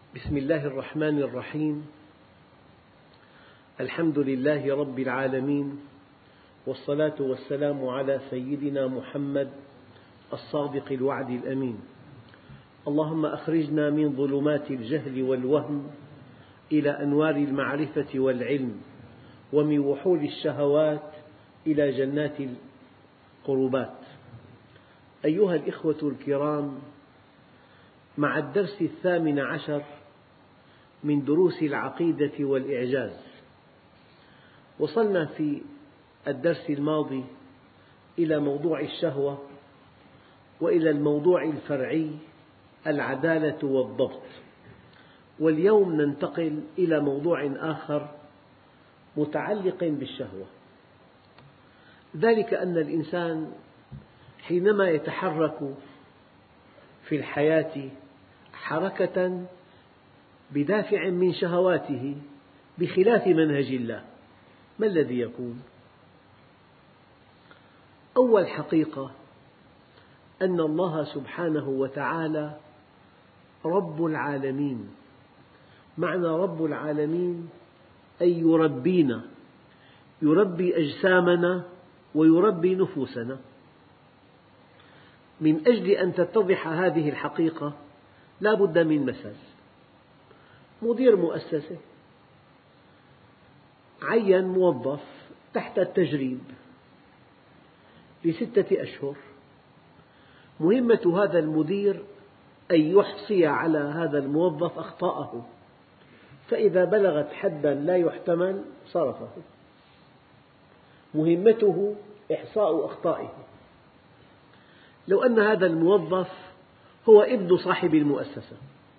بسم الله الرحمن الرحيم. الحمد لله رب العالمين، والصلاة والسلام على سيدنا محمد الصادق الوعد الأمين. اللهم أخرجنا من ظلمات الجهل والوهم إلى أنوار المعرفة والعلم، ومن وحول الشهوات إلى جنات القربات. أيها الإخوة الكرام، مع الدرس 18 من دروس العقيدة والإعجاز، وصلنا في الدرس الماضي إلى موضوع الشهوة، وإلى الموضوع الفرعي العدالة والضبط. واليوم ننتقل إلى موضوع آخر متعلق بالشهوة، ذلك أن الإنسان حينما يتحرك في الحياة حركة بدافع من شهواته بخلاف منهج الله، ما الذي يكون؟ أول حقيقة أن الله سبحانه وتعالى رب العالمين. معنى رب العالمين أي يربينا، يربي أجسامنا ويربي نفوسنا. من أجل أن تتضح هذه الحقيقة لا بد من مثل. مدير مؤسسة عين موظف تحت التجريب ل6 أشهر. مهمة هذا المدير أن يحصي على هذا الموظف أخطاءه، فإذا بلغت حداً لا يحتمل صرفه. مهمته إحصاء أخطائه. لو أن هذا الموظف هو ابن صاحب المؤسسة،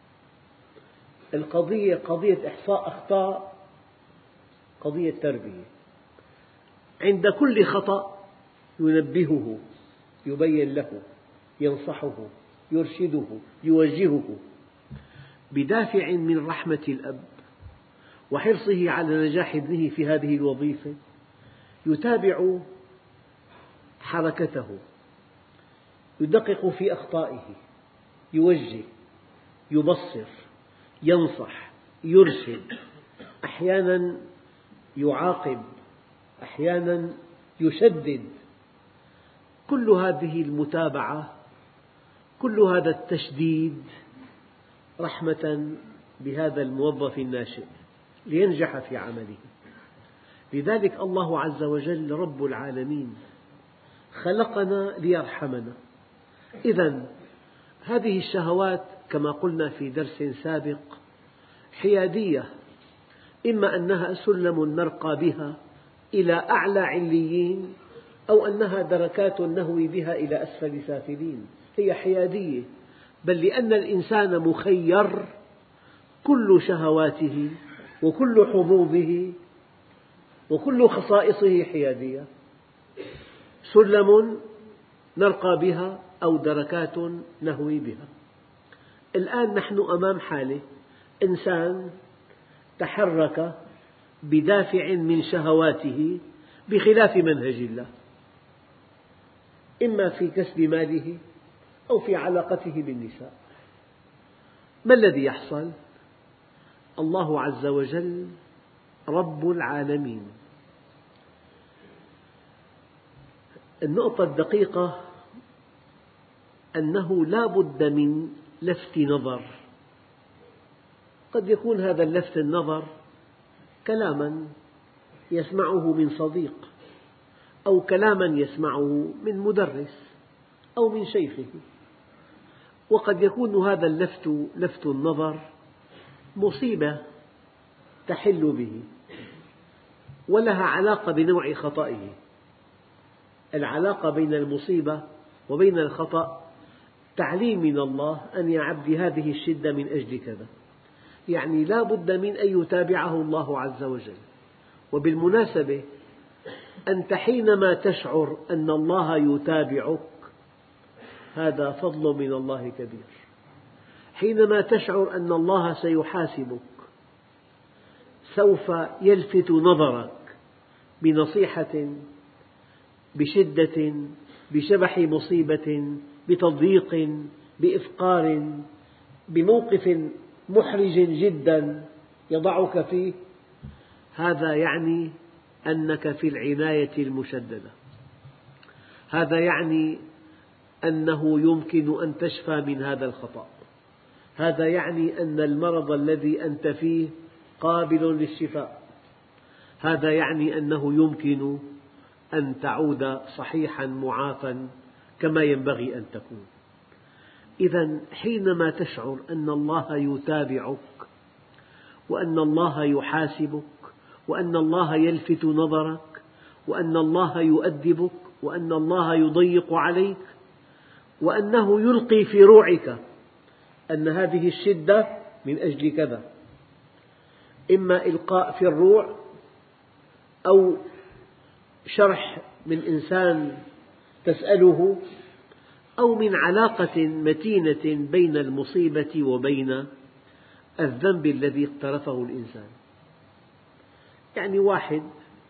القضية قضية إحصاء أخطاء، قضية تربية. عند كل خطأ ينبهه، يبين له، ينصحه، يرشده، يوجهه، بدافع من رحمة الأب وحرصه على نجاح ابنه في هذه الوظيفة. يتابع حركته، يدقق في أخطائه، يوجه، يبصر، ينصح، يرشد، أحيانا يعاقب، أحيانا يشدد. كل هذه المتابعة، كل هذا التشديد رحمة بهذا الموظف الناشئ لينجح في عمله. لذلك الله عز وجل رب العالمين خلقنا ليرحمنا. إذن هذه الشهوات كما قلنا في درس سابق حيادية، إما أنها سلم نرقى بها إلى أعلى عليين، أو أنها دركات نهوي بها إلى أسفل سافلين. هي حيادية، بل لأن الإنسان مخير، كل شهواته وكل حظوظه وكل خصائصه حيادية، سلم نرقى بها أو دركات نهوي بها. الآن نحن أمام حالة إنسان تحرك بدافع من شهواته بخلاف منهج الله، إما في كسب ماله أو في علاقته بالنساء. ما الذي يحصل؟ الله عز وجل رب العالمين. النقطة الدقيقة أنه لا بد من لفت نظر. قد يكون هذا اللفت النظر كلاما يسمعه من صديق، أو كلاما يسمعه من مدرس أو من شيخه، وقد يكون هذا لفت النظر مصيبة تحل به ولها علاقة بنوع خطئه. العلاقة بين المصيبة وبين الخطأ تعليم من الله أن يا عبدي هذه الشدة من أجل كذا، يعني لا بد من أن يتابعه الله عز وجل. وبالمناسبة أنت حينما تشعر أن الله يتابعك هذا فضل من الله كبير. حينما تشعر أن الله سيحاسبك، سوف يلفت نظرك بنصيحة، بشدة، بشبح مصيبة، بتضييق، بإفقار، بموقف محرج جدا يضعك فيه، هذا يعني أنك في العناية المشددة، هذا يعني أنه يمكن أن تشفى من هذا الخطأ، هذا يعني أن المرض الذي أنت فيه قابل للشفاء، هذا يعني أنه يمكن أن تعود صحيحا معافى كما ينبغي أن تكون. إذا حينما تشعر أن الله يتابعك، وأن الله يحاسبك، وأن الله يلفت نظرك، وأن الله يؤدبك، وأن الله يضيق عليك، وأنه يلقي في روعك أن هذه الشدة من أجل كذا، إما إلقاء في الروع أو شرح من إنسان تسأله، أو من علاقة متينة بين المصيبة وبين الذنب الذي اقترفه الإنسان. يعني واحد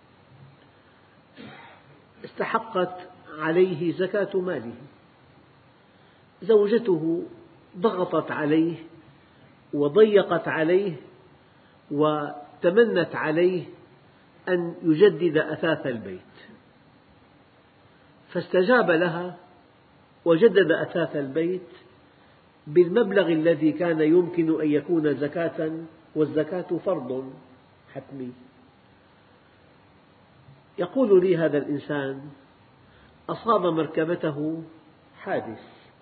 استحقت عليه زكاة ماله، زوجته ضغطت عليه وضيقت عليه وتمنت عليه أن يجدد أثاث البيت، فاستجاب لها وجدد أثاث البيت بالمبلغ الذي كان يمكن أن يكون زكاة، والزكاة فرض حتمي. يقول لي هذا الإنسان: أصاب مركبته حادث،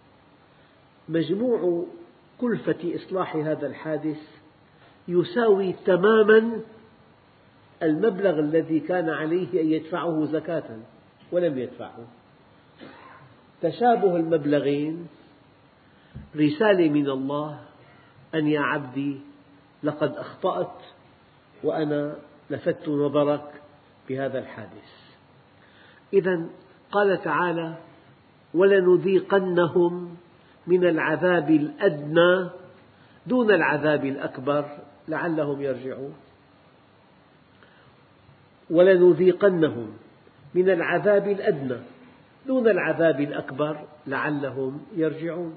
مجموع كلفة إصلاح هذا الحادث يساوي تماما المبلغ الذي كان عليه أن يدفعه زكاة ولم يدفعه. تشابه المبلغين رسالة من الله أن يا عبدي لقد أخطأت وأنا لفت نظرك بهذا الحادث. إذا قال تعالى: ولنذيقنهم من العذاب الأدنى دون العذاب الأكبر لعلهم يرجعون. ولنذيقنهم من العذاب الأدنى دون العذاب الأكبر لعلهم يرجعون.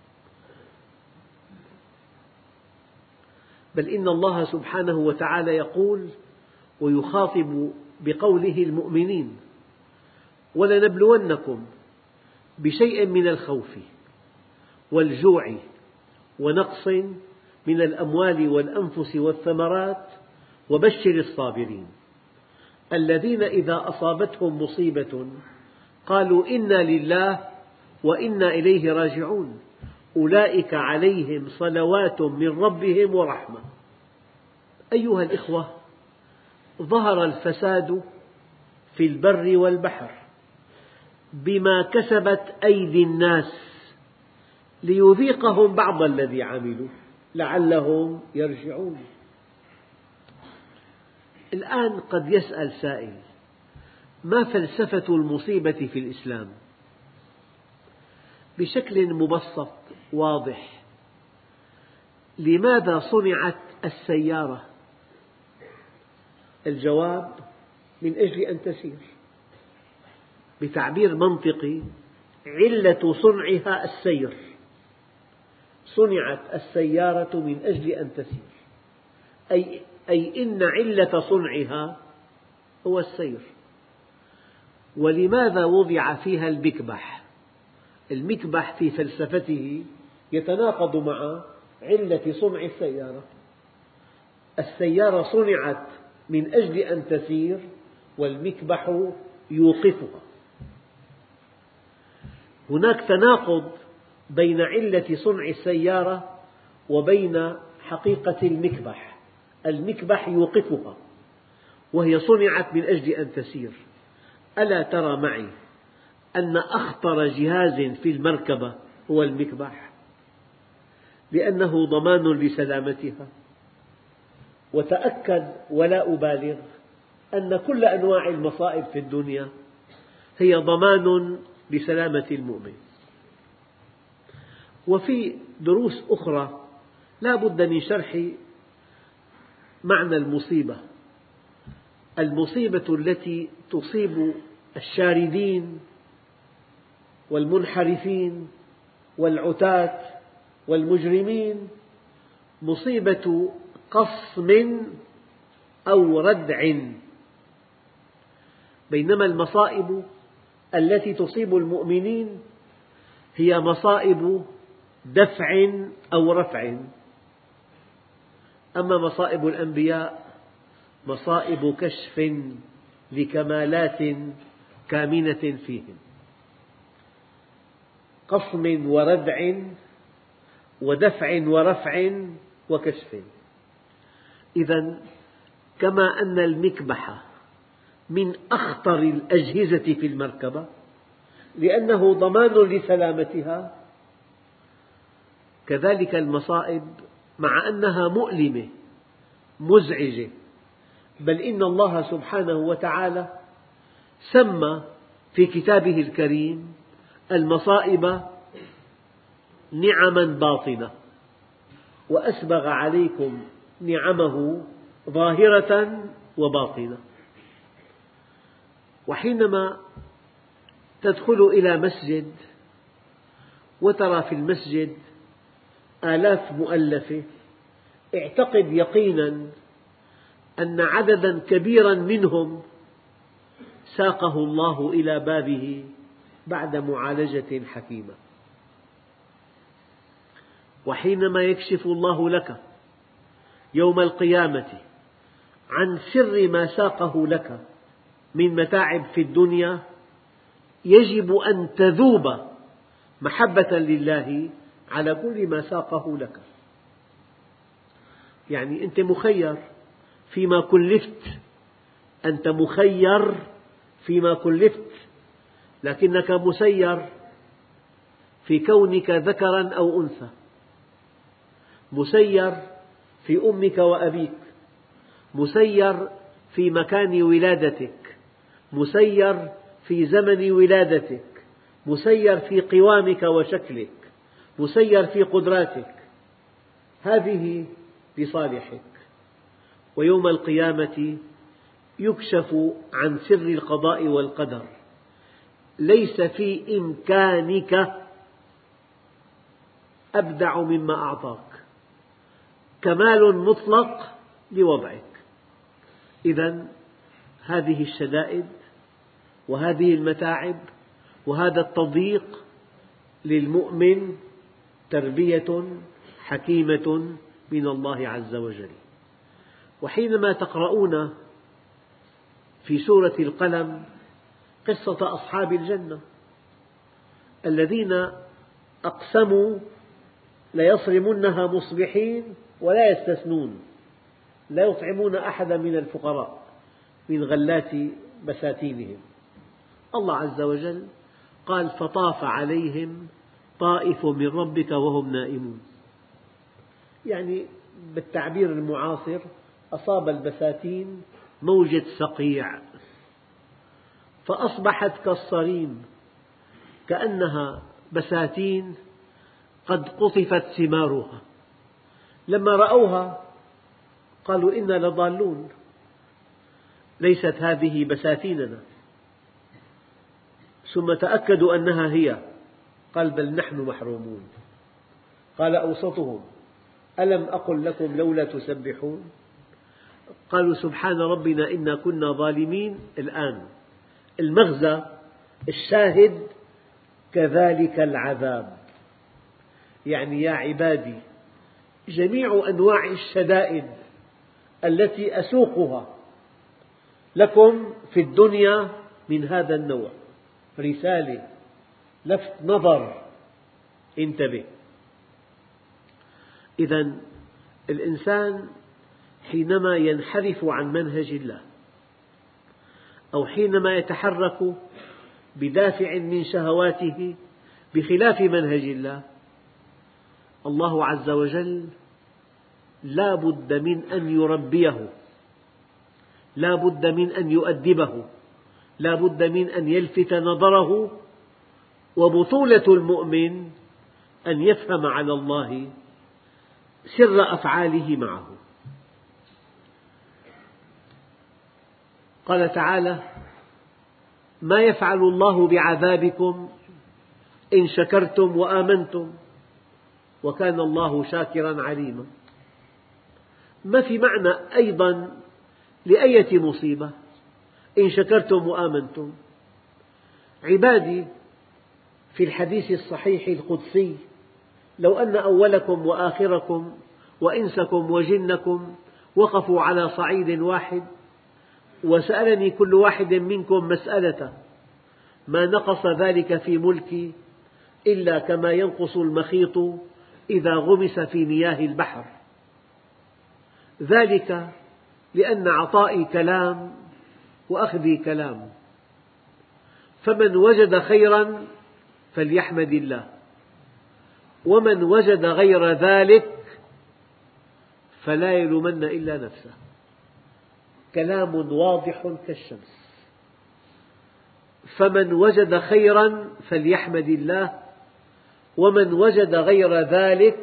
بل إن الله سبحانه وتعالى يقول ويخاطب بقوله المؤمنين: ولنبلونكم بشيء من الخوف والجوع ونقص من الأموال والأنفس والثمرات وبشر الصابرين الذين إذا أصابتهم مصيبة قالوا إنا لله وإنا إليه راجعون أولئك عليهم صلوات من ربهم ورحمة. أيها الإخوة، ظهر الفساد في البر والبحر بما كسبت أيدي الناس ليذيقهم بعض الذي عملوا لعلهم يرجعون. الآن قد يسأل سائل: ما فلسفة المصيبة في الإسلام؟ بشكل مبسط واضح، لماذا صنعت السيارة؟ الجواب: من أجل أن تسير. بتعبير منطقي، علة صنعها السير، صنعت السيارة من أجل أن تسير، أي إن علة صنعها هو السير. ولماذا وضع فيها المكبح؟ المكبح في فلسفته يتناقض مع علة صنع السيارة. السيارة صنعت من أجل أن تسير، والمكبح يوقفها. هناك تناقض بين علة صنع السيارة وبين حقيقة المكبح. المكبح يوقفها وهي صنعت من أجل أن تسير. ألا ترى معي أن أخطر جهاز في المركبة هو المكبح، لأنه ضمان لسلامتها. وتأكد ولا أبالغ أن كل أنواع المصائب في الدنيا هي ضمان لسلامة المؤمن. وفي دروس أخرى لا بد من شرح معنى المصيبة. المصيبة التي تصيب الشاردين والمنحرفين والعتاة والمجرمين مصيبة قصم أو ردع، بينما المصائب التي تصيب المؤمنين هي مصائب دفع أو رفع، أما مصائب الأنبياء مصائب كشف لكمالات كامنة فيهم، قصم وردع ودفع ورفع وكشف. إذن كما أن المكبح من أخطر الأجهزة في المركبة لأنه ضمان لسلامتها، كذلك المصائب مع أنها مؤلمة مزعجة، بل إن الله سبحانه وتعالى سمى في كتابه الكريم المصائب نعما باطنة، وأسبغ عليكم نعمه ظاهرة وباطنة. وحينما تدخل إلى مسجد وترى في المسجد آلاف مؤلفة، اعتقد يقينا أن عددا كبيرا منهم ساقه الله إلى بابه بعد معالجة حكيمة. وحينما يكشف الله لك يوم القيامة عن سر ما ساقه لك من متاعب في الدنيا، يجب أن تذوب محبة لله على كل ما ساقه لك. يعني أنت مخير فيما كلفت، أنت مخير فيما كلفت، لكنك مسير في كونك ذكرا أو أنثى، مسير في أمك وأبيك، مسير في مكان ولادتك، مسير في زمن ولادتك، مسير في قوامك وشكلك، مسير في قدراتك، هذه لصالحك. ويوم القيامة يكشف عن سر القضاء والقدر، ليس في إمكانك أبدع مما أعطاك، كمال مطلق لوضعك. إذن هذه الشدائد وهذه المتاعب وهذا التضييق للمؤمن تربية حكيمة من الله عز وجل. وحينما تقرؤون في سورة القلم قصة أصحاب الجنة الذين أقسموا ليصرمنها مصبحين ولا يستثنون، لا يطعمون أحدا من الفقراء من غلات بساتينهم، الله عز وجل قال فطاف عليهم طائف من ربك وهم نائمون، يعني بالتعبير المعاصر أصاب البساتين موجة صقيع فأصبحت كالصريم، كأنها بساتين قد قطفت ثمارها. لما رأوها قالوا إنا لضالون، ليست هذه بساتيننا، ثم تأكدوا أنها هي، قال بل نحن محرومون. قال أوسطهم ألم أقل لكم لولا تسبحون؟ قالوا سبحان ربنا إنا كنا ظالمين. الآن المغزى الشاهد كذلك العذاب، يعني يا عبادي جميع أنواع الشدائد التي أسوقها لكم في الدنيا من هذا النوع رسالة، لفت نظر، انتبه. إذن الإنسان حينما ينحرف عن منهج الله أو حينما يتحرك بدافع من شهواته بخلاف منهج الله، الله عز وجل لا بد من أن يربيه، لا بد من أن يؤدبه، لا بد من أن يلفت نظره. وبطولة المؤمن أن يفهم على الله سر أفعاله معه. قال تعالى ما يفعل الله بعذابكم إن شكرتم وآمنتم وكان الله شاكرا عليما. ما في معنى أيضا لأية مصيبة إن شكرتم وآمنتم. عبادي، في الحديث الصحيح القدسي: لو أن أولكم وآخركم وإنسكم وجنكم وقفوا على صعيد واحد وسألني كل واحد منكم مسألة ما نقص ذلك في ملكي إلا كما ينقص المخيط إذا غمس في مياه البحر، ذلك لأن عطائي كلام وأخذي كلام، فمن وجد خيرا فليحمد الله، ومن وجد غير ذلك فلا يلومن إلا نفسه. كلام واضح كالشمس. فمن وجد خيرا فليحمد الله، ومن وجد غير ذلك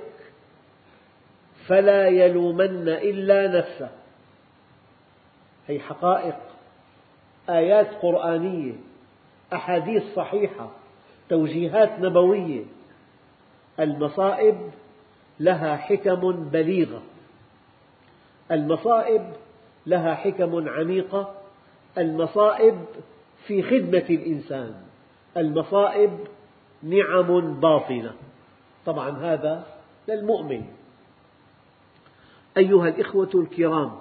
فلا يلومن إلا نفسه. هي حقائق، آيات قرآنية، أحاديث صحيحة، توجيهات نبوية. المصائب لها حكم بليغة، المصائب لها حكم عميقة، المصائب في خدمة الإنسان، المصائب نعم باطنة. طبعا هذا للمؤمن. أيها الإخوة الكرام،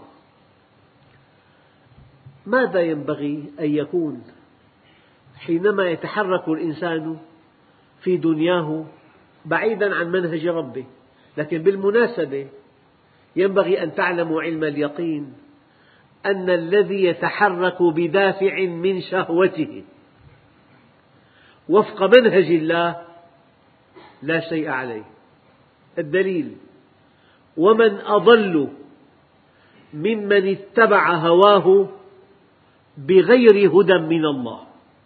ماذا ينبغي أن يكون حينما يتحرك الإنسان في دنياه بعيدا عن منهج ربه؟ لكن بالمناسبة ينبغي أن تعلموا علم اليقين أن الذي يتحرك بدافع من شهوته وفق منهج الله لا شيء عليه. الدليل: ومن أضل ممن اتبع هواه بغير هدى من الله.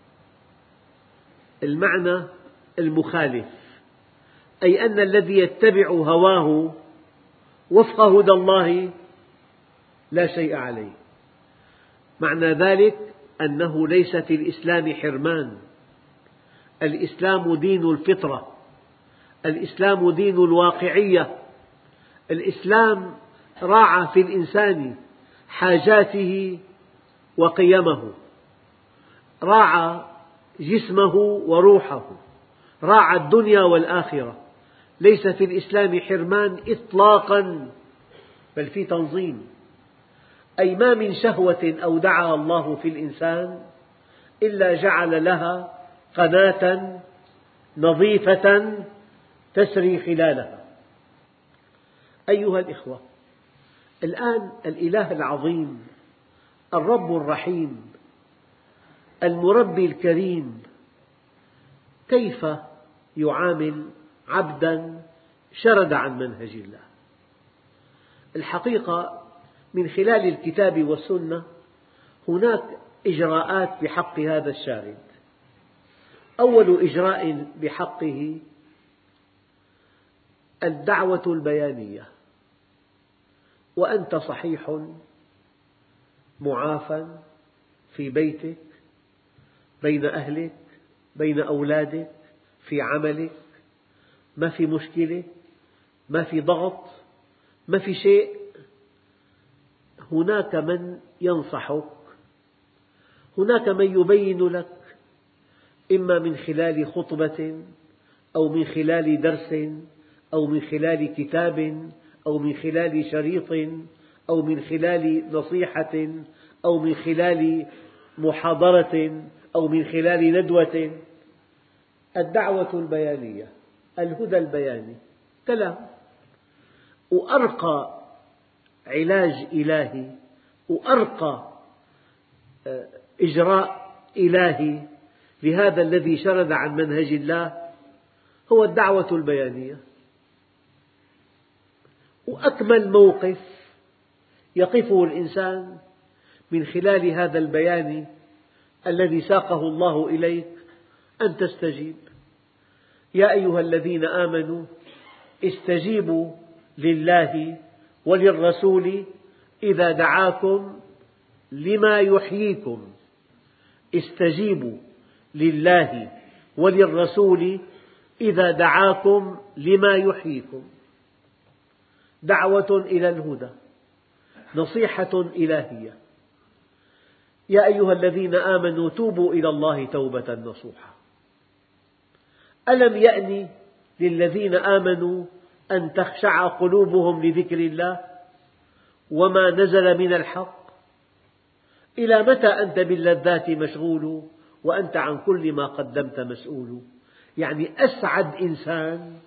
المعنى المخالف، أي أن الذي يتبع هواه وفق هدى الله لا شيء عليه. معنى ذلك أنه ليس في الإسلام حرمان. الإسلام دين الفطرة، الإسلام دين الواقعية. الإسلام راعى في الإنسان حاجاته وقيمه، راعى جسمه وروحه، راعى الدنيا والآخرة. ليس في الإسلام حرمان إطلاقا، بل في تنظيم. أي ما من شهوة أودعها الله في الإنسان إلا جعل لها قناة نظيفة تسري خلالها. أيها الإخوة، الآن الإله العظيم، الرب الرحيم، المربي الكريم، كيف يعامل عبدا شرد عن منهج الله؟ الحقيقة من خلال الكتاب والسنة هناك إجراءات بحق هذا الشارد. أول إجراء بحقه الدعوة البيانية، وأنت صحيح معافى في بيتك، بين أهلك، بين أولادك، في عملك، ما في مشكلة، ما في ضغط، ما في شيء. هناك من ينصحك، هناك من يبين لك، إما من خلال خطبة أو من خلال درس أو من خلال كتاب أو من خلال شريط أو من خلال نصيحة أو من خلال محاضرة أو من خلال ندوة. الدعوة البيانية، الهدى البياني، كلام. وأرقى علاج إلهي وأرقى إجراء إلهي لهذا الذي شرد عن منهج الله هو الدعوة البيانية. وأكمل موقف يقفه الإنسان من خلال هذا البيان الذي ساقه الله إليك أن تستجيب. يا أيها الذين آمنوا استجيبوا لله وللرسول إذا دعاكم لما يحييكم. استجيبوا لله وللرسول إذا دعاكم لما يحييكم. دعوة إلى الهدى، نصيحة إلهية: يا أيها الذين آمنوا توبوا إلى الله توبة نصوحا. ألم يأن للذين آمنوا أن تخشع قلوبهم لذكر الله وما نزل من الحق؟ إلى متى أنت باللذات مشغول وأنت عن كل ما قدمت مسؤول؟ يعني أسعد إنسان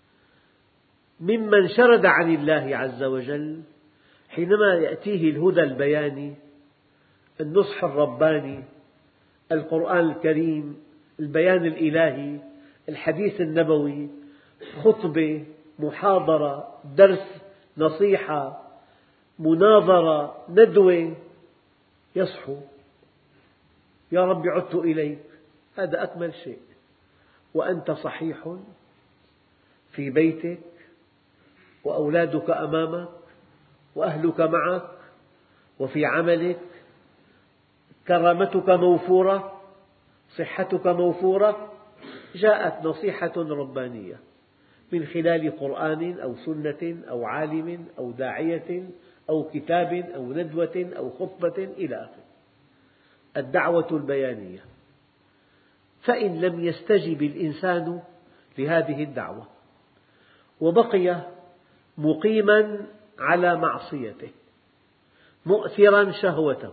ممن شرد عن الله عز وجل حينما يأتيه الهدى البياني، النصح الرباني، القرآن الكريم، البيان الإلهي، الحديث النبوي، خطبة، محاضرة، درس، نصيحة، مناظرة، ندوة، يصحو: يا رب عدت إليك. هذا أكمل شيء، وأنت صحيح في بيتك وأولادك أمامك وأهلك معك وفي عملك، كرامتك موفورة، صحتك موفورة. جاءت نصيحة ربانية من خلال قرآن أو سنة أو عالم أو داعية أو كتاب أو ندوة أو خطبة إلى آخره. الدعوة البيانية. فإن لم يستجب الإنسان لهذه الدعوة وبقي مقيما على معصيته مؤثرا شهوته،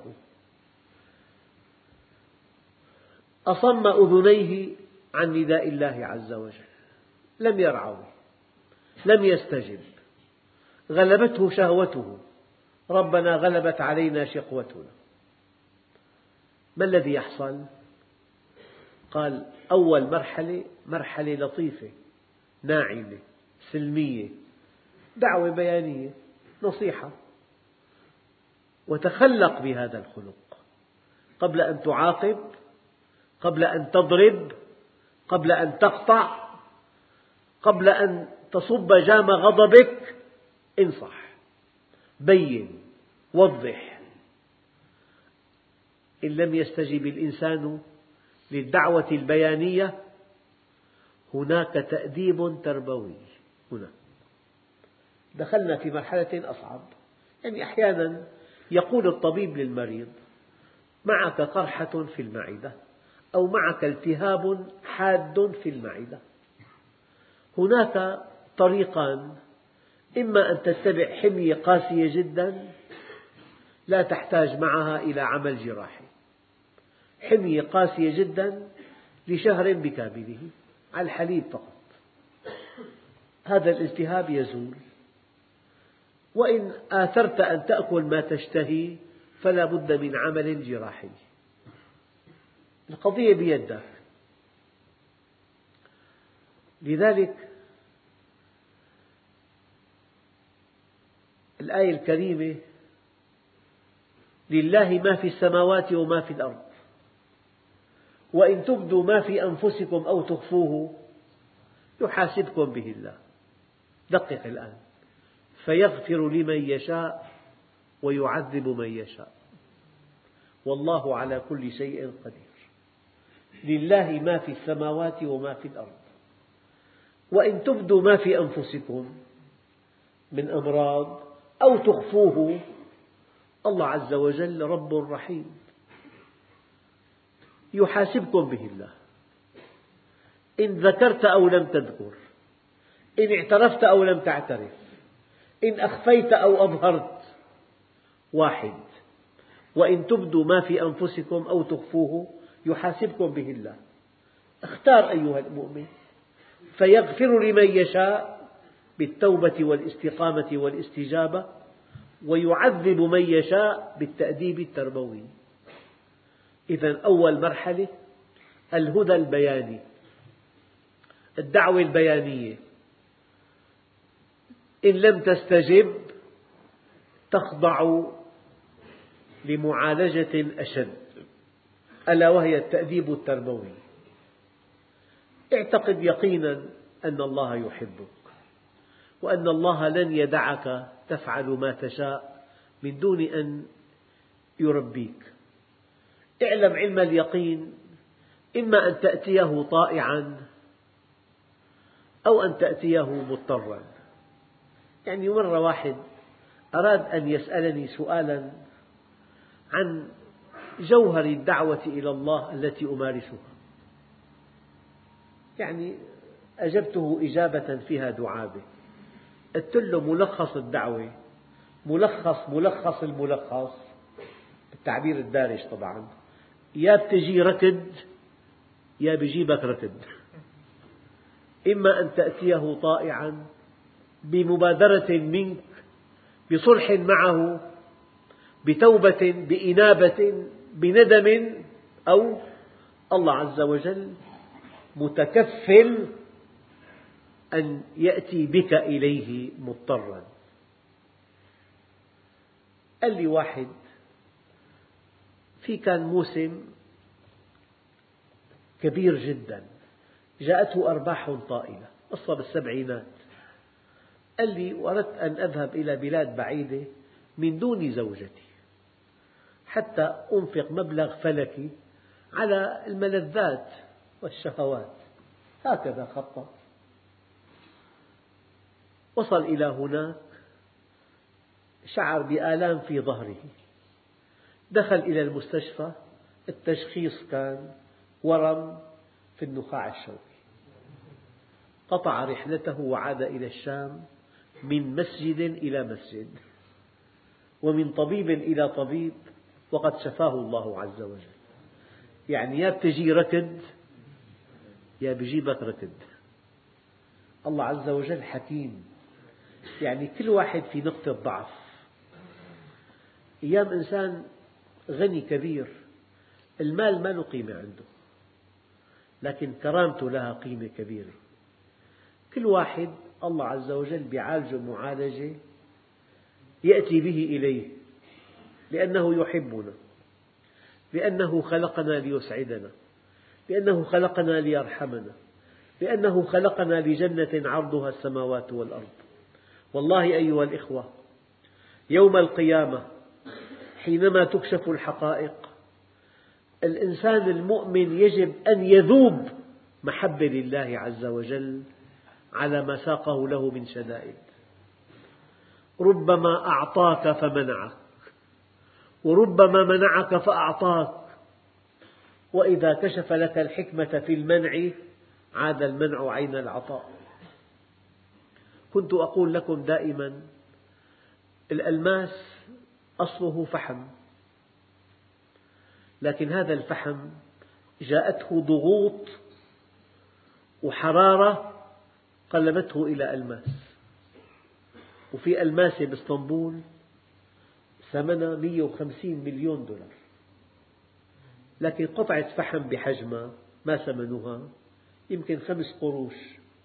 أصم أذنيه عن نداء الله عز وجل، لم يرعوي، لم يستجب، غلبته شهوته، ربنا غلبت علينا شقوتنا، ما الذي يحصل؟ قال: أول مرحلة لطيفة ناعمة سلمية، دعوة بيانية، نصيحة، وتخلق بهذا الخلق قبل أن تعاقب، قبل أن تضرب، قبل أن تقطع، قبل أن تصب جام غضبك. انصح، بين، وضح. إن لم يستجب الإنسان للدعوة البيانية هناك تأديب تربوي. هنا دخلنا في مرحلة أصعب. يعني أحيانا يقول الطبيب للمريض: معك قرحة في المعدة أو معك التهاب حاد في المعدة. هناك طريقان: إما أن تتبع حمية قاسية جدا لا تحتاج معها إلى عمل جراحي، حمية قاسية جدا لشهر بكامله على الحليب فقط، هذا الالتهاب يزول. وإن آثرت أن تأكل ما تشتهي فلا بد من عمل جراحي. القضية بيدك. لذلك الآية الكريمة: لله ما في السماوات وما في الأرض وإن تبدوا ما في أنفسكم أو تخفوه يحاسبكم به الله. دقق الآن: فيغفر لمن يشاء ويعذب من يشاء والله على كل شيء قدير. لله ما في السماوات وما في الأرض وإن تبدوا ما في أنفسكم من أمراض أو تخفوه، الله عز وجل رب رحيم يحاسبكم به الله. إن ذكرت أو لم تذكر، إن اعترفت أو لم تعترف، إن أخفيت أو أظهرت، واحد. وإن تبدوا ما في أنفسكم أو تخفوه يحاسبكم به الله. اختار أيها المؤمن: فيغفر لمن يشاء بالتوبة والاستقامة والاستجابة، ويعذب من يشاء بالتأديب التربوي. إذن أول مرحلة الهدى البياني، الدعوة البيانية. إن لم تستجب تخضع لمعالجة أشد، ألا وهي التأديب التربوي. اعتقد يقينا أن الله يحبك وأن الله لن يدعك تفعل ما تشاء من دون أن يربيك. اعلم علم اليقين: إما أن تأتيه طائعا أو أن تأتيه مضطرا. يعني مرة واحد أراد أن يسألني سؤالا عن جوهر الدعوة إلى الله التي أمارسها، يعني أجبته إجابة فيها دعابة. قلت له ملخص الدعوة، ملخص الملخص بالتعبير الدارج طبعا، يا بتجي ركض يا بيجيبك ركض، إما أن تأتيه طائعا بمبادرة منك، بصلح معه، بتوبة، بإنابة، بندم، أو الله عز وجل متكفل أن يأتي بك إليه مضطرا. قال لي واحد كان موسم كبير جدا، جاءته أرباح طائلة، قصة بالسبعينات. قال لي وأردت أن أذهب إلى بلاد بعيدة من دون زوجتي حتى أنفق مبلغ فلكي على الملذات والشهوات، هكذا خطط. وصل إلى هناك، شعر بآلام في ظهره، دخل إلى المستشفى، التشخيص كان ورم في النخاع الشوكي. قطع رحلته وعاد إلى الشام، من مسجد إلى مسجد، ومن طبيب إلى طبيب، وقد شفاه الله عز وجل. يعني يا بتجي ركض يا بيجيبك ركض. الله عز وجل حكيم، يعني كل واحد في نقطة ضعف. أيام إنسان غني كبير، المال ما له قيمة عنده، لكن كرامته لها قيمة كبيرة. كل واحد الله عز وجل بيعالجه معالجة يأتي به إليه، لأنه يحبنا، لأنه خلقنا ليسعدنا، لأنه خلقنا ليرحمنا، لأنه خلقنا لجنة عرضها السماوات والأرض. والله أيها الإخوة، يوم القيامة حينما تكشف الحقائق، الإنسان المؤمن يجب أن يذوب محبة لله عز وجل على ما ساقه له من شدائد. ربما أعطاك فمنعك، وربما منعك فأعطاك، وإذا كشف لك الحكمة في المنع عاد المنع عين العطاء. كنت أقول لكم دائما الألماس أصله فحم، لكن هذا الفحم جاءته ضغوط وحرارة قلبته إلى ألماس. وفي ألماسة بإسطنبول ثمنها 150 مليون دولار، لكن قطعة فحم بحجمها ما ثمنها يمكن 5 قروش.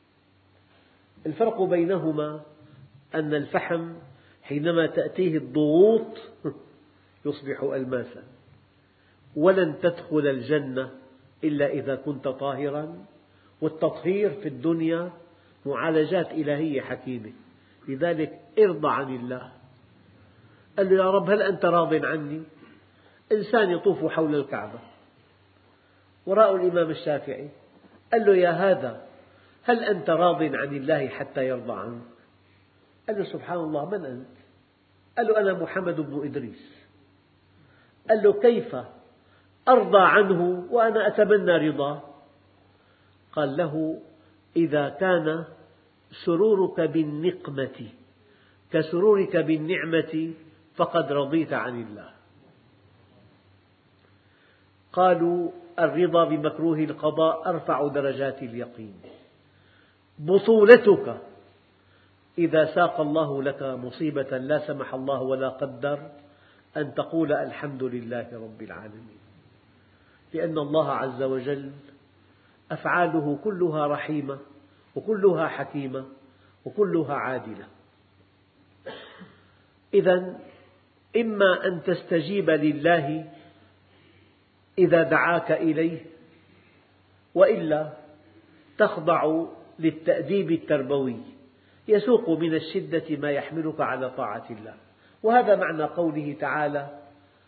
الفرق بينهما أن الفحم حينما تأتيه الضغوط يصبح ألماسا. ولن تدخل الجنة إلا إذا كنت طاهرا، والتطهير في الدنيا معالجات إلهية حكيمة. لذلك ارضى عن الله. قال له يا رب هل أنت راض عني؟ إنسان يطوف حول الكعبة وراء الإمام الشافعي، قال له يا هذا هل أنت راض عن الله حتى يرضى عنك؟ قال له سبحان الله، من أنت؟ قال له أنا محمد بن إدريس. قال له كيف أرضى عنه وأنا أتمنى رضاه؟ قال له إذا كان سرورك بالنقمة كسرورك بالنعمة فقد رضيت عن الله. قالوا الرضا بمكروه القضاء أرفع درجات اليقين. بطولتك إذا ساق الله لك مصيبة لا سمح الله ولا قدر أن تقول الحمد لله رب العالمين، لأن الله عز وجل أفعاله كلها رحيمة وكلها حكيمة وكلها عادلة. إذن إما أن تستجيب لله إذا دعاك إليه، وإلا تخضع للتأديب التربوي يسوق من الشدة ما يحملك على طاعة الله. وهذا معنى قوله تعالى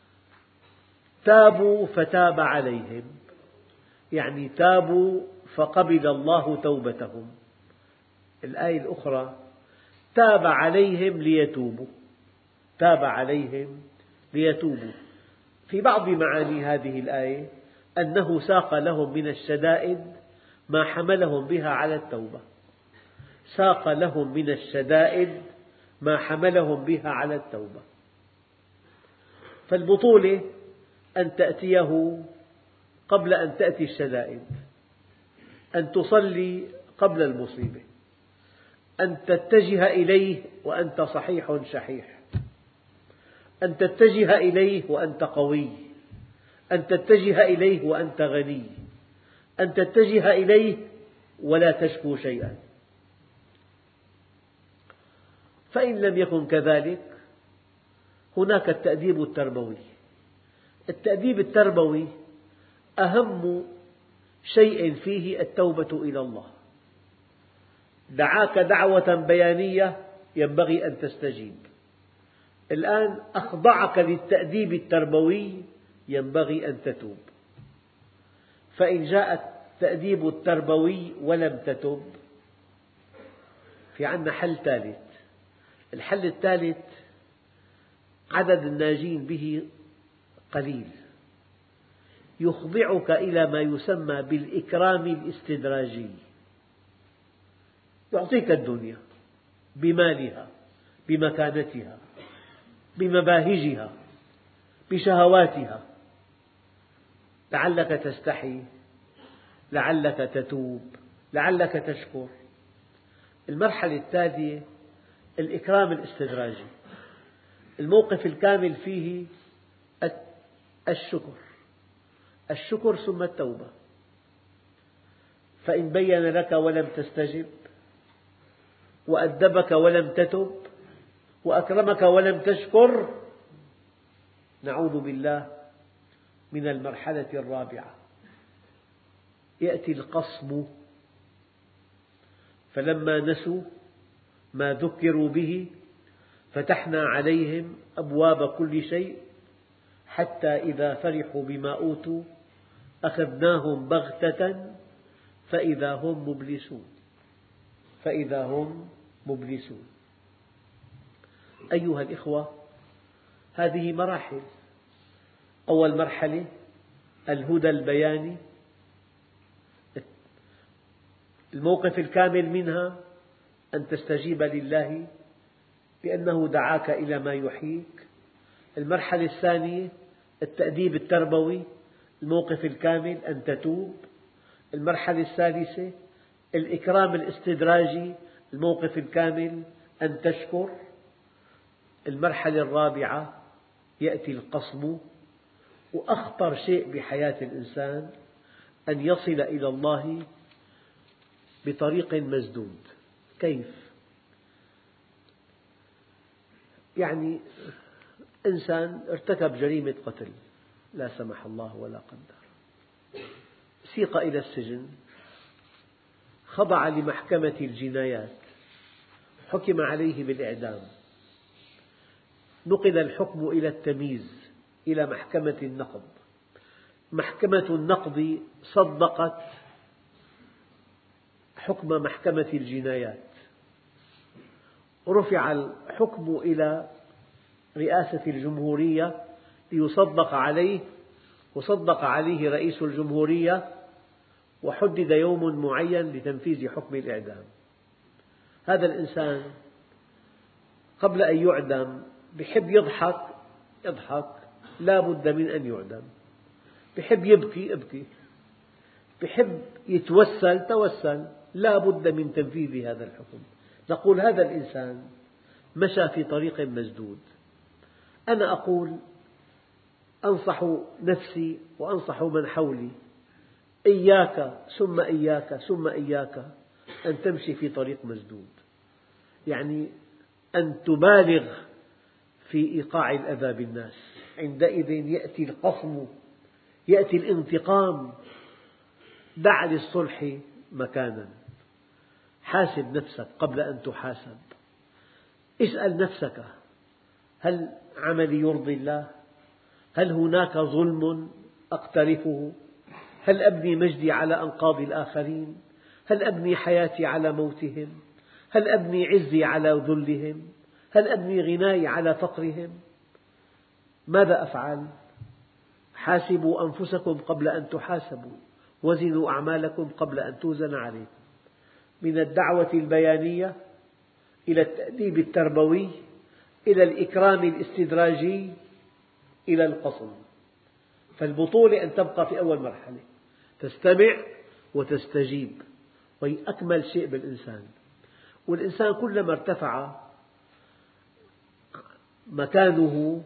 تابوا فتاب عليهم، يعني تابوا فقبل الله توبتهم. الآية الأخرى تاب عليهم ليتوبوا، تاب عليهم ليتوبوا. في بعض معاني هذه الآية أنه ساق لهم من الشدائد ما حملهم بها على التوبة، ساق لهم من الشدائد ما حملهم بها على التوبة. فالبطولة أن تأتيه قبل أن تأتي الشدائد، أن تصلي قبل المصيبة، أن تتجه إليه وأنت صحيح شحيح، أن تتجه إليه وأنت قوي، أن تتجه إليه وأنت غني، أن تتجه إليه ولا تشكو شيئا. فإن لم يكن كذلك هناك التأديب التربوي. التأديب التربوي أهم شيء فيه التوبة إلى الله. دعاك دعوة بيانية ينبغي أن تستجيب، الآن أخضعك للتأديب التربوي ينبغي أن تتوب. فإن جاء التأديب التربوي ولم تتب، في عندنا حل ثالث. الحل الثالث عدد الناجين به قليل، يخضعك إلى ما يسمى بالإكرام الاستدراجي. يعطيك الدنيا بمالها، بمكانتها، بمباهجها، بشهواتها، لعلك تستحي، لعلك تتوب، لعلك تشكر. المرحلة التالية الإكرام الاستدراجي، الموقف الكامل فيه الشكر ثم التوبة. فإن بين لك ولم تستجب، وأدبك ولم تتب، وأكرمك ولم تشكر، نعوذ بالله من المرحلة الرابعة، يأتي القصم. فلما نسوا ما ذكروا به فتحنا عليهم أبواب كل شيء حتى إذا فرحوا بما أوتوا أخذناهم بغتة فإذا هم مبلسون. أيها الإخوة، هذه مراحل. أول مرحلة الهدى البياني، الموقف الكامل منها أن تستجيب لله بأنه دعاك إلى ما يحييك. المرحلة الثانية التأديب التربوي، الموقف الكامل أن تتوب. المرحلة الثالثة الإكرام الاستدراجي، الموقف الكامل أن تشكر. المرحلة الرابعة يأتي القصم، وأخطر شيء بحياة الإنسان أن يصل إلى الله بطريق مسدود. كيف؟ يعني إنسان ارتكب جريمة قتل لا سمح الله ولا قدر، سيق إلى السجن، خضع لمحكمة الجنايات، حكم عليه بالإعدام، نقل الحكم إلى التمييز إلى محكمة النقض، محكمة النقض صدقت حكم محكمة الجنايات، رفع الحكم إلى رئاسة الجمهورية ليصدق عليه، وصدق عليه رئيس الجمهورية، وحدد يوم معين لتنفيذ حكم الإعدام. هذا الإنسان قبل أن يعدم يحب يضحك لا بد من أن يعدم، يحب يبكي، يحب يتوسل لا بد من تنفيذ هذا الحكم. نقول هذا الإنسان مشى في طريق مسدود. أنا أقول أنصح نفسي وأنصح من حولي، إياك ثم إياك ثم إياك أن تمشي في طريق مسدود، يعني أن تبالغ في إيقاع الأذى بالناس. عندئذ يأتي القصم، يأتي الانتقام. دع للصلح مكانا، حاسب نفسك قبل أن تحاسب. اسأل نفسك: هل عملي يرضي الله؟ هل هناك ظلم أقترفه؟ هل أبني مجدي على أنقاض الآخرين؟ هل أبني حياتي على موتهم؟ هل أبني عزي على ذلهم؟ هل أبني غناي على فقرهم؟ ماذا أفعل؟ حاسبوا أنفسكم قبل أن تحاسبوا، وزنوا أعمالكم قبل أن توزن عليكم. من الدعوة البيانية إلى التأديب التربوي إلى الإكرام الاستدراجي إلى القصد. فالبطولة أن تبقى في أول مرحلة، تستمع وتستجيب، وهي أكمل شيء بالإنسان. والإنسان كلما ارتفع مكانه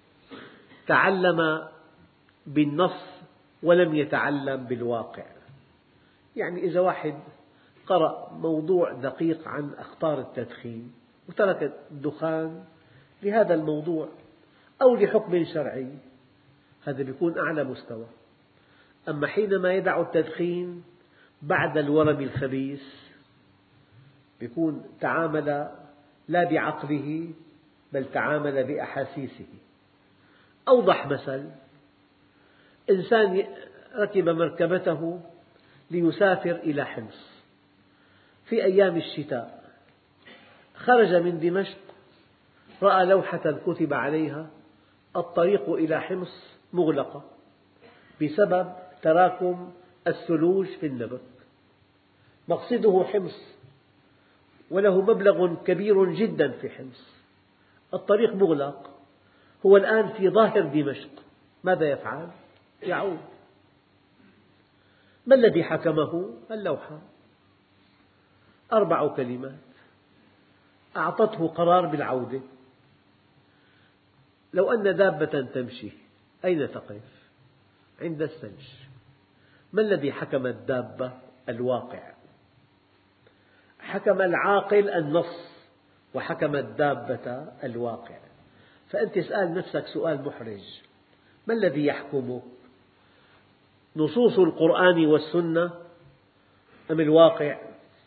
تعلم بالنص ولم يتعلم بالواقع. يعني إذا واحد قرأ موضوع دقيق عن أخطار التدخين وترك الدخان لهذا الموضوع أو لحكم شرعي، هذا يكون أعلى مستوى. أما حينما يدع التدخين بعد الورم الخبيث يكون تعامل لا بعقله بل تعامل بأحاسيسه. أوضح مثل: إنسان ركب مركبته ليسافر إلى حمص في أيام الشتاء، خرج من دمشق رأى لوحة كتب عليها: الطريق إلى حمص مغلقة بسبب تراكم الثلوج في النبك. مقصده حمص وله مبلغ كبير جدا في حمص، الطريق مغلق، هو الآن في ظاهر دمشق، ماذا يفعل؟ يعود. ما الذي حكمه؟ اللوحة، 4 كلمات أعطته قرار بالعودة. لو أن دابة تمشي أين تقف؟ عند الثلج. ما الذي حكم الدابة؟ الواقع. حكم العاقل النص وحكم الدابة الواقع. فأنت اسأل نفسك سؤال محرج: ما الذي يحكمك؟ نصوص القرآن والسنة أم الواقع؟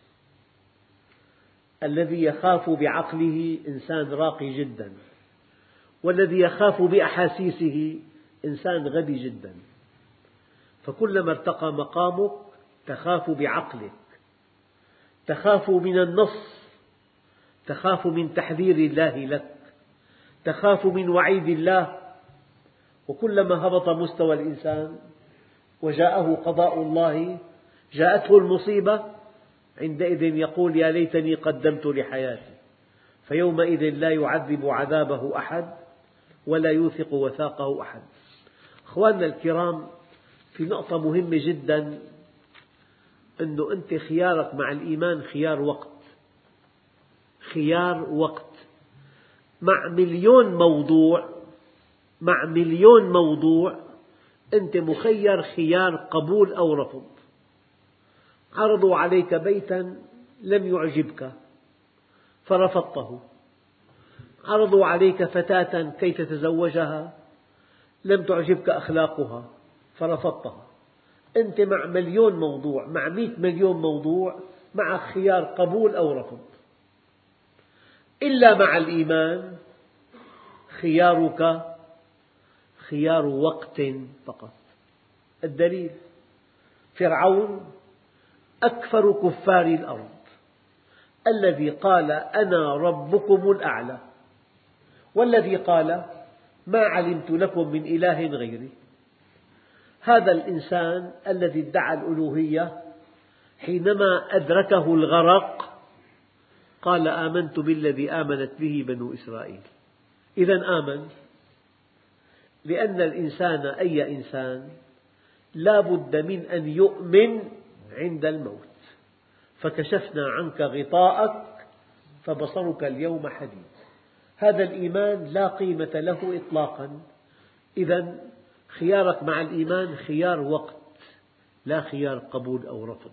الذي يخاف بعقله إنسان راقي جدا، والذي يخاف بأحاسيسه إنسان غبي جدا. فكلما ارتقى مقامك تخاف بعقلك، تخاف من النص، تخاف من تحذير الله لك، تخاف من وعيد الله. وكلما هبط مستوى الإنسان وجاءه قضاء الله، جاءته المصيبة، عندئذ يقول: يا ليتني قدمت لحياتي. فيومئذ لا يعذب عذابه أحد ولا يوثق وثاقه أحد. أخواننا الكرام، في نقطة مهمة جدا، أنه أنت خيارك مع الإيمان خيار وقت، خيار وقت. مع مليون موضوع أنت مخير خيار قبول أو رفض. عرضوا عليك بيتا لم يعجبك فرفضته، عرضوا عليك فتاة كي تتزوجها لم تعجبك أخلاقها فرفضتها. أنت مع مليون موضوع، مع 100 مليون موضوع، مع خيار قبول أو رفض. إلا مع الإيمان خيارك خيار وقت فقط. الدليل: فرعون أكفر كفار الأرض الذي قال: أنا ربكم الأعلى، والذي قال: ما علمت لكم من إله غيري. هذا الإنسان الذي ادعى الألوهية حينما أدركه الغرق قال: آمنت بالذي آمنت به بنو إسرائيل. إذن آمن، لأن الإنسان أي إنسان لا بد من أن يؤمن عند الموت. فكشفنا عنك غطاءك فبصرك اليوم حديد. هذا الإيمان لا قيمة له إطلاقا. إذن خيارك مع الإيمان خيار وقت، لا خيار قبول أو رفض.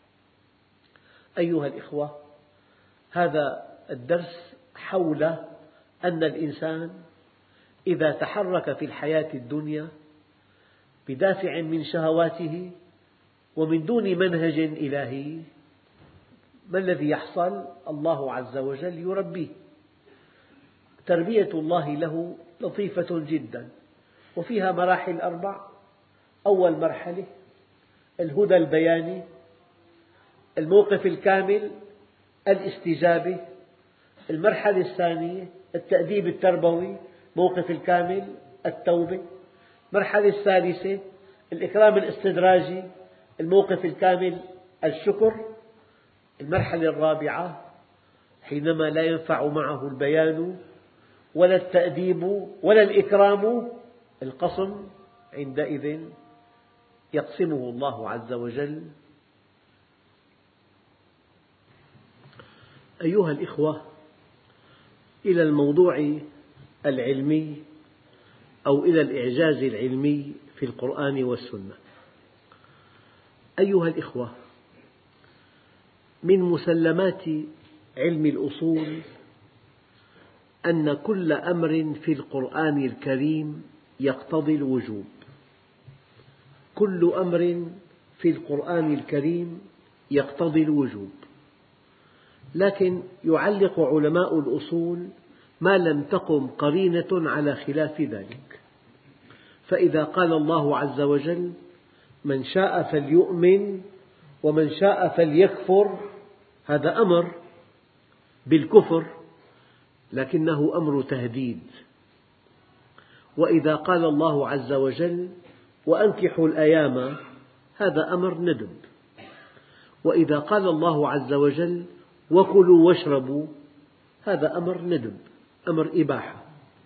أيها الإخوة، هذا الدرس حول أن الإنسان إذا تحرك في الحياة الدنيا بدافع من شهواته ومن دون منهج إلهي، ما الذي يحصل؟ الله عز وجل يربيه. تربية الله له لطيفة جدا، وفيها مراحل 4. أول مرحلة الهدى البياني، الموقف الكامل، الاستجابة، المرحلة الثانية التأديب التربوي، موقف الكامل التوبة. المرحلة الثالثة الإكرام الاستدراجي، الموقف الكامل الشكر. المرحلة الرابعة حينما لا ينفع معه البيان ولا التأديب ولا الإكرام، القصم، عندئذ يقسمه الله عز وجل. أيها الإخوة، إلى الموضوع العلمي أو إلى الإعجاز العلمي في القرآن والسنة. أيها الإخوة، من مسلمات علم الأصول أن كل أمر في القرآن الكريم يقتضي الوجوب. كل أمر في القرآن الكريم يقتضي الوجوب، لكن يعلق علماء الأصول ما لم تقم قرينة على خلاف ذلك. فإذا قال الله عز وجل: من شاء فليؤمن ومن شاء فليكفر، هذا أمر بالكفر لكنه أمر تهديد. وإذا قال الله عز وجل: وأنكحوا الأيام، هذا أمر ندب. وإذا قال الله عز وجل: وكلوا واشربوا، هذا أمر ندب، أمر إباحة.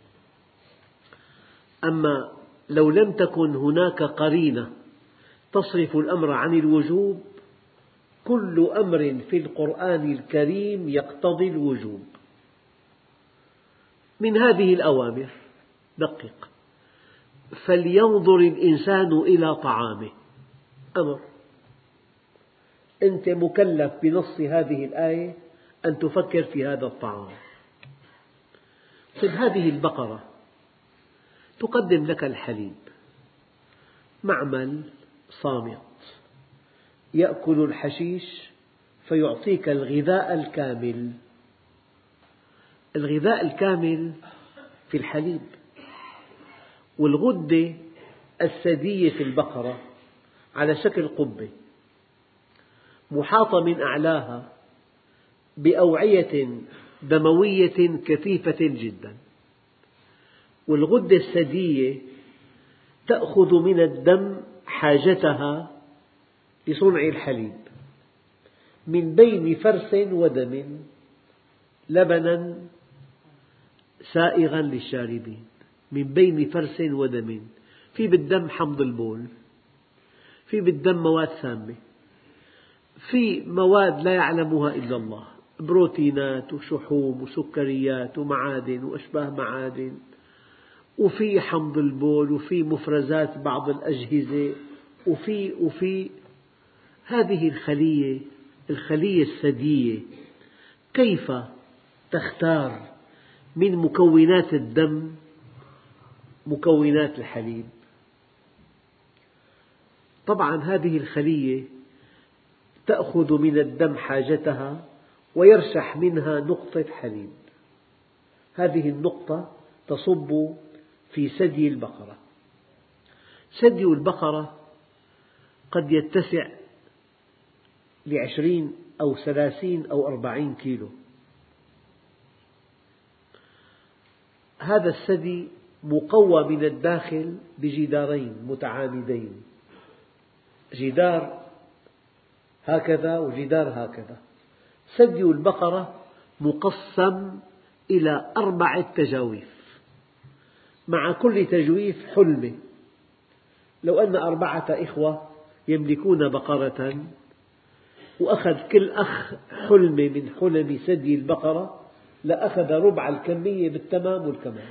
أما لو لم تكن هناك قرينة تصرف الأمر عن الوجوب، كل أمر في القرآن الكريم يقتضي الوجوب. من هذه الأوامر دقق: فلينظر الإنسان إلى طعامه، أمر، أنت مكلف بنص هذه الآية أن تفكر في هذا الطعام. هذه البقرة تقدم لك الحليب، معمل صامت يأكل الحشيش فيعطيك الغذاء الكامل. الغذاء الكامل في الحليب. والغدة الثديية في البقرة على شكل قبة محاطة من أعلاها بأوعية دموية كثيفة جدا، والغدة الثديية تأخذ من الدم حاجتها لصنع الحليب، من بين فرث ودم، لبنا سائغا للشاربين، من بين فرث ودم. في بالدم حمض البول، في بالدم مواد سامة، في مواد لا يعلمها إلا الله، بروتينات وشحوم وسكريات ومعادن وأشباه معادن، وفي حمض البول، وفي مفرزات بعض الأجهزة، وفي هذه الخلية الثديية كيف تختار من مكونات الدم مكونات الحليب؟ طبعا هذه الخلية تأخذ من الدم حاجتها ويرشح منها نقطة حليب، هذه النقطة تصب في ثدي البقرة. ثدي البقرة قد يتسع ل20 أو 30 أو 40 كيلو. هذا الثدي مقوى من الداخل بجدارين متعامدين، جدار هكذا وجدار هكذا. ثدي البقرة مقسم إلى 4 تجاويف، مع كل تجويف حلمة. لو أن 4 إخوة يملكون بقرة وأخذ كل أخ حلمة من حلم ثدي البقرة لأخذ ربع الكمية بالتمام والكمال.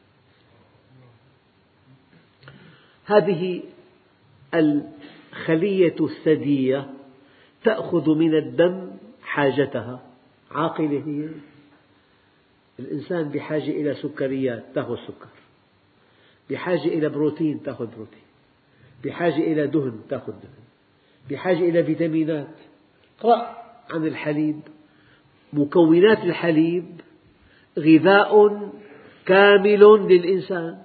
هذه الخلية الثديية تأخذ من الدم حاجتها. عاقلة هي. الإنسان بحاجة إلى سكريات تأخذ سكر، بحاجة إلى بروتين تأخذ بروتين، بحاجة إلى دهن تأخذ دهن، بحاجة إلى فيتامينات. اقرأ عن الحليب. مكونات الحليب غذاء كامل للإنسان،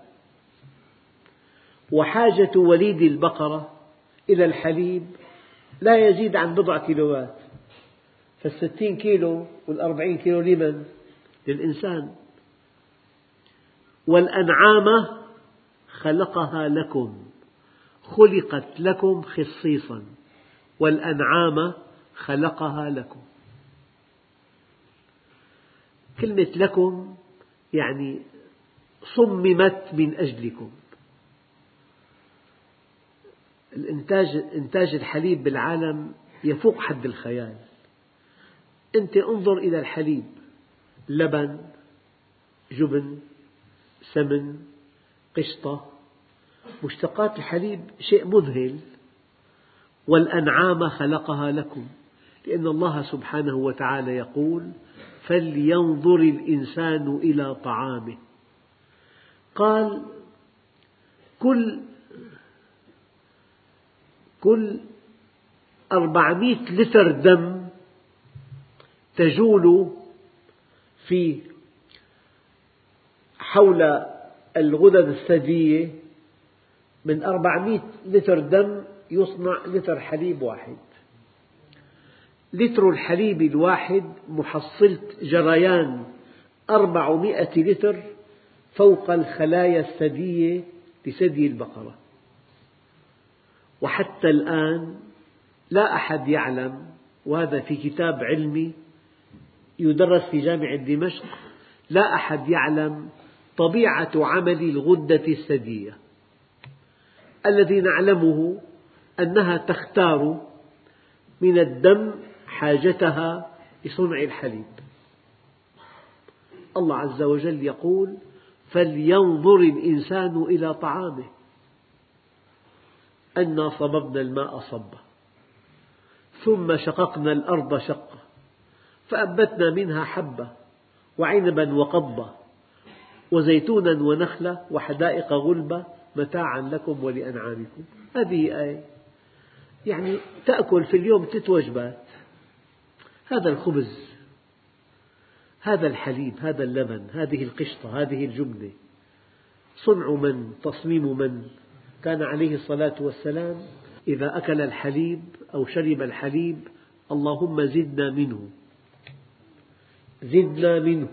وحاجة وليد البقرة إلى الحليب لا يزيد عن بضع كيلوات. فال60 كيلو وال40 كيلو لمن؟ للإنسان. والأنعام خلقها لكم، خلقت لكم خصيصا، والأنعام خلقها لكم. كلمة لكم يعني صممت من أجلكم. إنتاج الحليب بالعالم يفوق حد الخيال. أنت انظر إلى الحليب، لبن، جبن، سمن، قشطة، مشتقات الحليب شيء مذهل. والأنعام خلقها لكم، لأن الله سبحانه وتعالى يقول: فلينظر الإنسان إلى طعامه. قال: كل 400 لتر دم تجول في حول الغدد الثديية، من 400 لتر دم يصنع لتر حليب واحد. لتر الحليب الواحد محصلة جريان 400 لتر فوق الخلايا الثديية لثدي البقرة. وحتى الآن لا أحد يعلم، وهذا في كتاب علمي يدرس في جامعة دمشق، لا أحد يعلم طبيعة عمل الغدة الثديية. الذي نعلمه أنها تختار من الدم حاجتها لصنع الحليب. الله عز وجل يقول: فلينظر الإنسان إلى طعامه أنا صببنا الماء صبا ثم شققنا الأرض شقا فأنبتنا منها حبة وعنبا وقضبا وزيتونا ونخلة وحدائق غلبا متاعا لكم ولأنعامكم. هذه آية، يعني تأكل في اليوم 3 وجبات. هذا الخبز، هذا الحليب، هذا اللبن، هذه القشطة، هذه الجبنة، صنع من؟ تصميم من؟ كان عليه الصلاة والسلام إذا أكل الحليب أو شرب الحليب: اللهم زدنا منه، زدنا منه.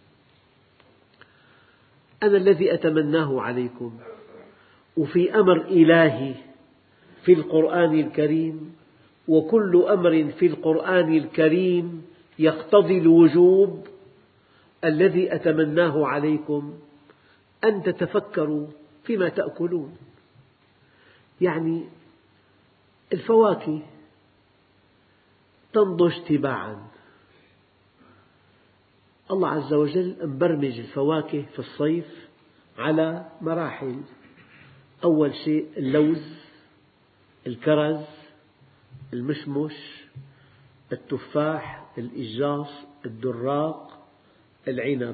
أنا الذي أتمناه عليكم. وفي أمر إلهي في القرآن الكريم، وكل أمر في القرآن الكريم يقتضي الوجوب. الذي أتمناه عليكم أن تتفكروا فيما تأكلون. يعني الفواكه تنضج تباعا. الله عز وجل مبرمج الفواكه في الصيف على مراحل. أول شيء اللوز، الكرز، المشمش، التفاح، الإجاص، الدراق، العنب.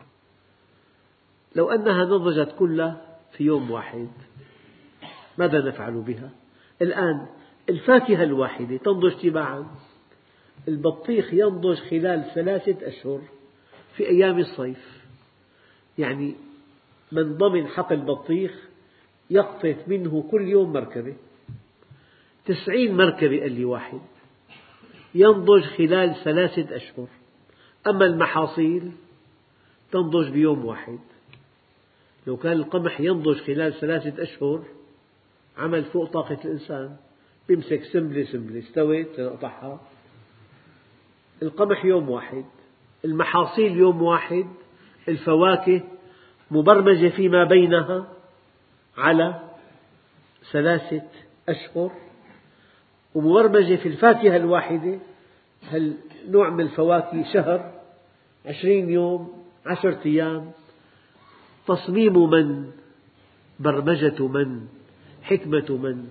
لو أنها نضجت كلها في يوم واحد ماذا نفعل بها؟ الآن الفاكهة الواحدة تنضج تباعا. البطيخ ينضج خلال 3 أشهر في أيام الصيف. يعني من ضمن حقل بطيخ يقطف منه كل يوم مركبة، 90 مركبة قال لي واحد، ينضج خلال 3 أشهر. أما المحاصيل تنضج بيوم واحد. لو كان القمح ينضج خلال 3 أشهر عمل فوق طاقة الإنسان، يمسك سنبلة استوت يقطعها. القمح يوم واحد، المحاصيل يوم واحد، الفواكه مبرمجة فيما بينها على 3 أشهر، ومبرمجة في الفاكهة الواحدة نوع من الفواكه شهر، 20 يوم، 10 أيام. تصميم من؟ برمجة من؟ حكمة من؟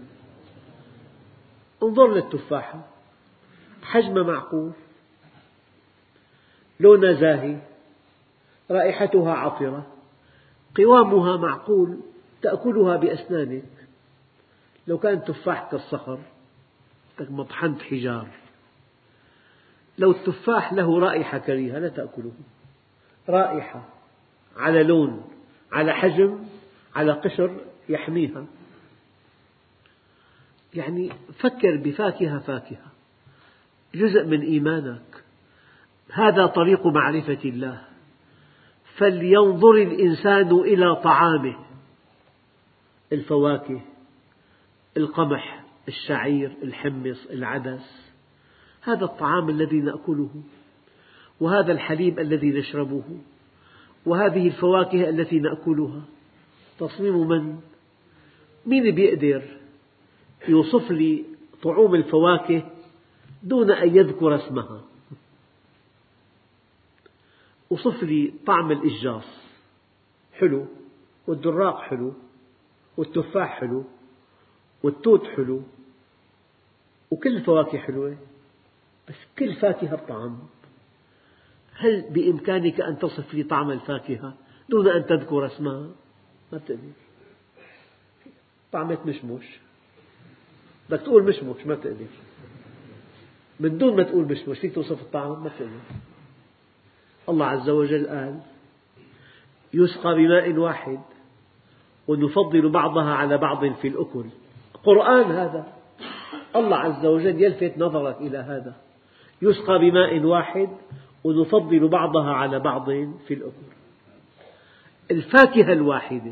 انظر للتفاحة، حجمها معقول، لونها زاهي، رائحتها عطرة، قوامها معقول، تأكلها بأسنانك. لو كان تفاح كالصخر مطحنة حجار. لو التفاح له رائحة كريهة لا تأكله. رائحة على لون على حجم على قشر يحميها. يعني فكر بفاكهة فاكهة، جزء من إيمانك. هذا طريق معرفة الله. فلينظر الإنسان إلى طعامه. الفواكه، القمح، الشعير، الحمص، العدس، هذا الطعام الذي نأكله، وهذا الحليب الذي نشربه، وهذه الفواكه التي نأكلها، تصميم من؟ مين بيقدر يوصف لي طعوم الفواكه دون أن يذكر اسمها؟ وصف لي طعم الإشجاص، حلو، والدراق حلو، والتفاح حلو، والتوت حلو، وكل الفواكه حلوة، بس كل فاكهة بطعم. هل بإمكانك أن تصف لي طعم الفاكهة دون أن تذكر اسمها؟ ما بتقدر. طعمة مشمش، بدك تقول مشمش ما بتقدر، من دون ما تقول مشمش فيك توصف الطعم؟ ما بتقدر. الله عز وجل قال: يسقى بماء واحد ونفضل بعضها على بعض في الأكل. قرآن هذا، الله عز وجل يلفت نظرك إلى هذا: يسقى بماء واحد ونفضل بعضها على بعض في الأكل. الفاكهة الواحدة،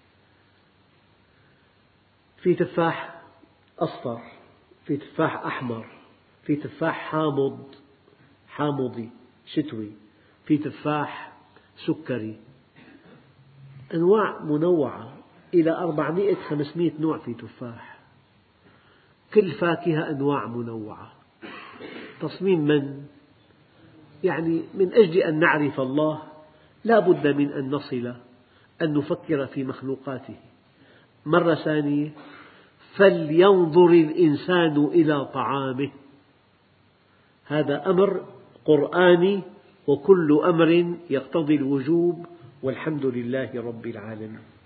في تفاح أصفر، في تفاح أحمر، في تفاح حامضي شتوي، في تفاح سكري، أنواع منوعة إلى 400-500 نوع في تفاح. كل فاكهة أنواع منوعة، تصميم من؟ يعني من أجل أن نعرف الله لا بد من أن نصل أن نفكر في مخلوقاته. مرة ثانية: فلينظر الإنسان إلى طعامه. هذا أمر قرآني، وكل أمر يقتضي الوجوب، والحمد لله رب العالمين.